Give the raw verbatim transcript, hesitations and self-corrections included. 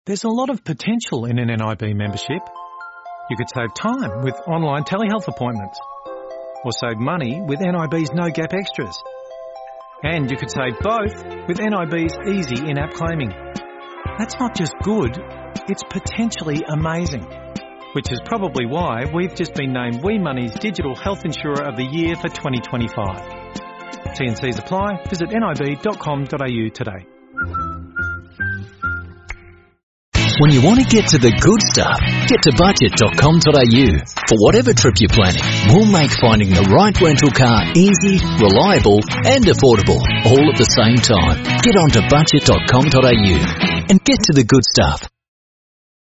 There's a lot of potential in an N I B membership. You could save time with online telehealth appointments, or save money with N I B's No Gap Extras. And you could save both with N I B's easy in-app claiming. That's not just good, it's potentially amazing. Which is probably why we've just been named We Money's Digital Health Insurer of the Year for twenty twenty-five. T and Cs apply. Visit nib dot com dot a u today. When you want to get to the good stuff, get to budget dot com dot a u. For whatever trip you're planning, we'll make finding the right rental car easy, reliable and affordable, all at the same time. Get on to budget dot com dot a u and get to the good stuff.